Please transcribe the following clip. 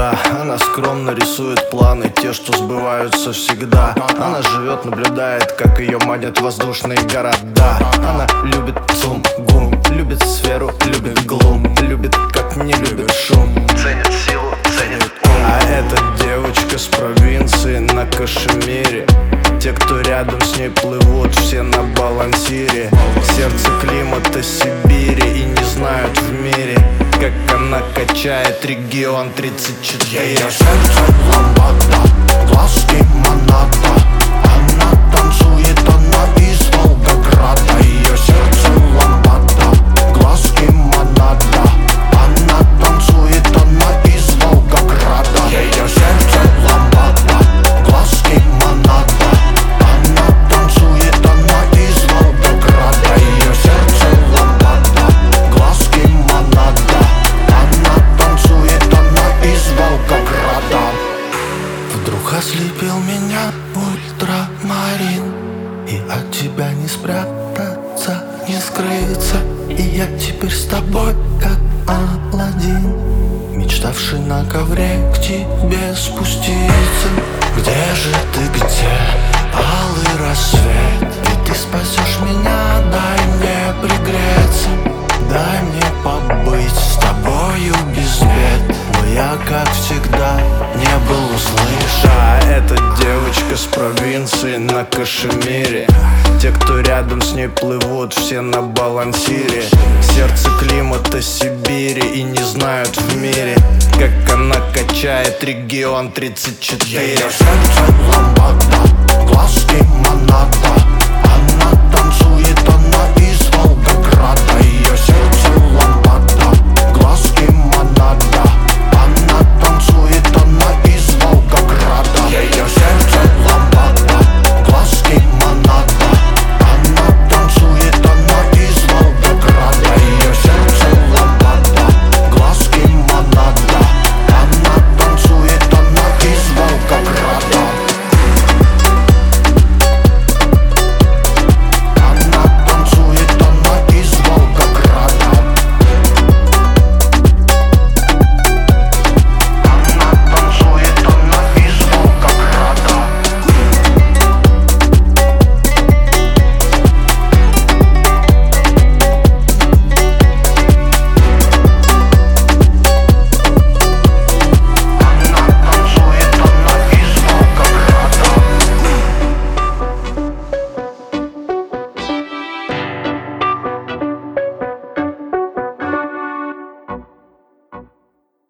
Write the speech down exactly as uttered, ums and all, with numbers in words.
Да, она скромно рисует планы, те, что сбываются всегда. Она живет, наблюдает, как ее манят воздушные города. Она любит цум-гум, любит сферу, любит глум, любит, как не любит шум, ценит силу, ценит ум. А эта девочка с провинции на Кашемире. Те, кто рядом с ней плывут, все на балансире. Сердце климата Сибири и не знают в мире, как она качает регион тридцать четыре. Ее сердце ламбада, глазки монада. Она танцует, она из Волгограда. Ее сердце ламбада, глазки монада. Она танцует, она из Волгограда. Ее сердце ламбада, глазки монада. Она танцует, она из Волгограда. Ее сердце ламбада, глазки монада. Она танцует, она из Волгограда. Вдруг ослепил меня ультрамарин, и от тебя не спрятаться, не скрыться. И я теперь с тобой, как Аладдин, мечтавший на ковре к тебе спуститься. Где же ты, где алый рассвет? И ты спасешь меня, дай мне пригреться. Дай мне побыть с тобою без бед. Но я, как всегда, не был услышан. А эта девочка с провинции на Кашемире. Те, кто рядом с ней плывут, все на балансире. Сердце климата Сибири и не знают в мире, как она качает регион тридцать четыре. Ее сердце ламбада, глазки монада.